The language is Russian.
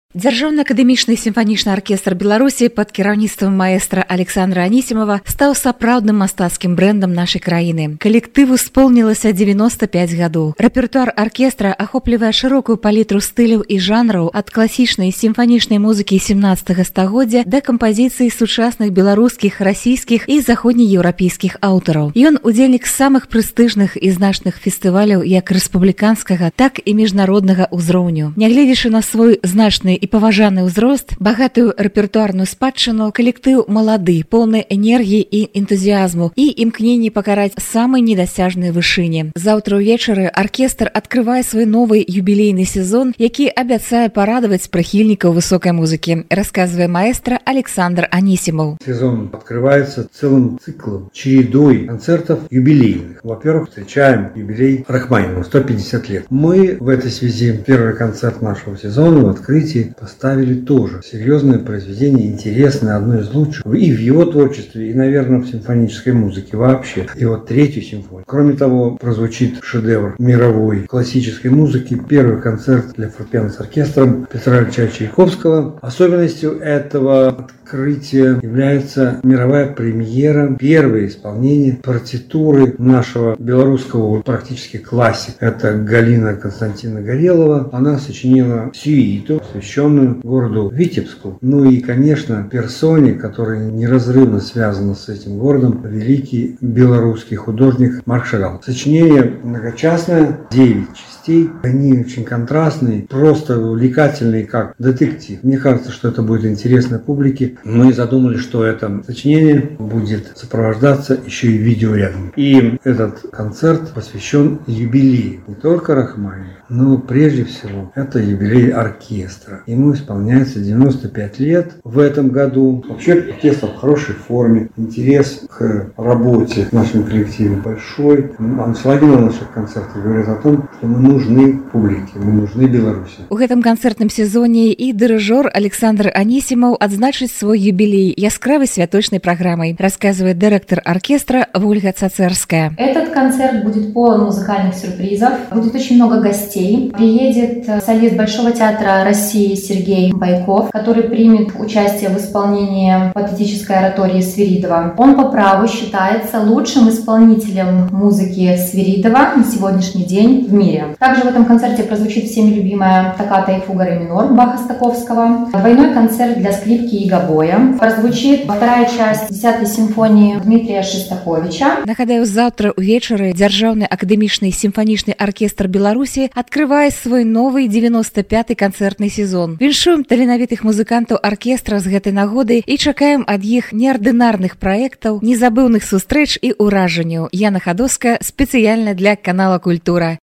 Дзяржаўны акадэмічны сімфанічны аркестр Беларусі пад кіраўніцтвам маэстра Александра Анісімова стаў сапраўдным мастацкім брэндам нашай краіны. Калектыву споўнілася 95 гадоў. Рэпертуар аркестра ахоплівае шырокую палітру стыляў і жанраў ад класічнай сімфанічнай музыкі 17 стагоддзя да кампазіцый сучасных беларускіх, расійскіх і заходнееўрапейскіх аўтараў. Ён удзельнік самых прэстыжных і значных фестываляў як рэспубліканскага, так і міжнароднага ўзроўню. Нягледзячы на свой значны і паважаны ўзрост, багатую рэпертуарную спадчыну, калектыў малады, поўны энергіі і энтузіязму і імкненні пакараць самай недасяжнай вышыні. Заўтра ўвечары аркестр адкрывае свой новы юбілейны сезон, які абяцае парадаваць прыхільнікаў высокай музыкі, расказвае маэстра Александр Анісімов. Сезон открывается целым циклом, чередой концертов юбилейных. Во-первых, встречаем юбилей Рахманинова, 150 лет. Мы в этой связи первый концерт нашего сезона в открытии поставили тоже серьезное произведение, интересное, одно из лучших и в его творчестве, и, наверное, в симфонической музыке вообще. И вот третью симфонию. Кроме того, прозвучит шедевр мировой классической музыки, первый концерт для фортепиано с оркестром Петра Ильича Чайковского. Особенностью этого открытия является мировая премьера, первое исполнение партитуры нашего белорусского практически классика. Это Галина Константиновна Горелова. Она сочинила сюиту, посвященную городу Витебску. Ну и, конечно, персоне, которая неразрывно связана с этим городом, великий белорусский художник Марк Шагал. Сочинение многочастное, 9 частей. Они очень контрастные, просто увлекательные, как детектив. Мне кажется, что это будет интересно публике. Мы задумали, что это сочинение будет сопровождаться еще и видеорядом. И этот концерт посвящен юбилею не только Рахманинова, но прежде всего это юбилей оркестра. Ему исполняется 95 лет в этом году. Вообще оркестр в хорошей форме, интерес к работе в нашем коллективе большой. Аншлаги на наших концертах говорят о том, что мы нужны публике, мы нужны Беларуси. У гэтым канцэртным сезоне і дырыжор Александр Анісімов адзначыць свой юбилей яскравой святочной программой, рассказывает директор оркестра Ольга Цацерская. Этот концерт будет полон музыкальных сюрпризов, будет очень много гостей. Приедет солист Большого театра России Сергей Байков, который примет участие в исполнении патетической оратории Свиридова. Он по праву считается лучшим исполнителем музыки Свиридова на сегодняшний день в мире. Также в этом концерте прозвучит всеми любимая токката и фуга ре минор Баха-Стаковского, двойной концерт для скрипки и гобоя. Прозвучит вторая часть 10-й симфонии Дмитрия Шестаковича. Нагадаю, завтра увечары Дзяржаўны акадэмічны сімфанічны аркестр Беларусі адкрывае свой новый 95-й канцэртны сезон. Віншуем таленавітых музыкантаў аркестра з гэтай нагоды і чакаем ад іх неардынарных праектаў, незабыўных сустрэч і ўражанняў. Яна Хадоўская спецыяльна для канала Культура.